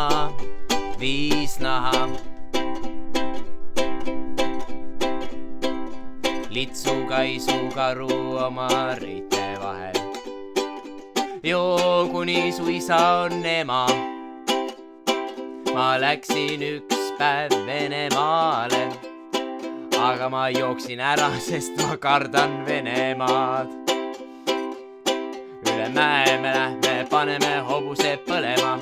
viis naha. Litsu, kaisu, karu oma reite vahel. Joo, kuni su isa on ema. Ma läksin üks päev Venemaale, aga ma jooksin ära, sest ma kardan Venemaad. Üle mäe me lähme, paneme hobuse põlema.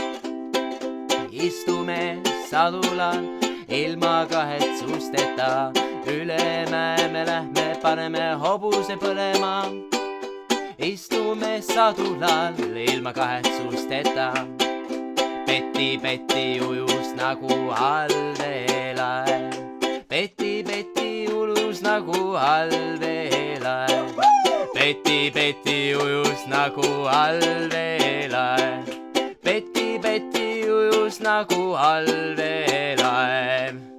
Istume sadulal ilma kahetsusteta. Üle mäe me lähme, paneme hobuse põlema. Istume sadulal ilma kahetsusteta. Peti, Peti ujus nagu allveelaev. Peti, Peti ujus nagu allveelaev. Peti, Peti ujus nagu allveelaev. Peti, Peti ujus nagu allveelaev.